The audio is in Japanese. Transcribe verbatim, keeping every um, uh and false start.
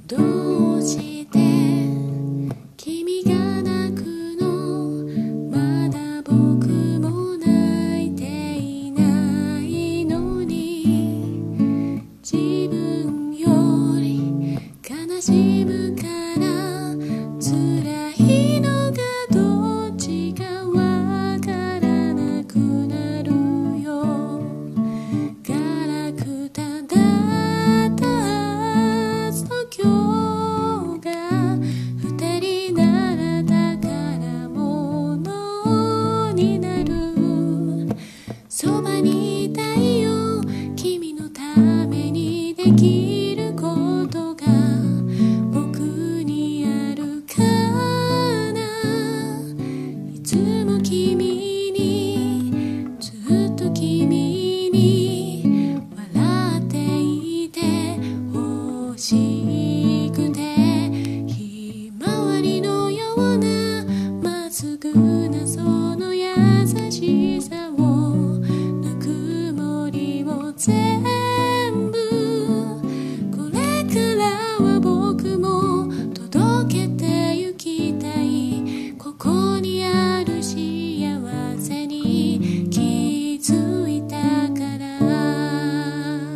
どうして君が泣くの？まだ僕も泣いていないのに、自分より悲しむから辛いのがどっちかわからなくなるよ。ガラクタだったはずの今日が二人なら宝物になる。そばにいたいよ、君のためにできることが僕にあるかな。いつも君に、ずっと君に笑っていてほしくて、ひまわりのような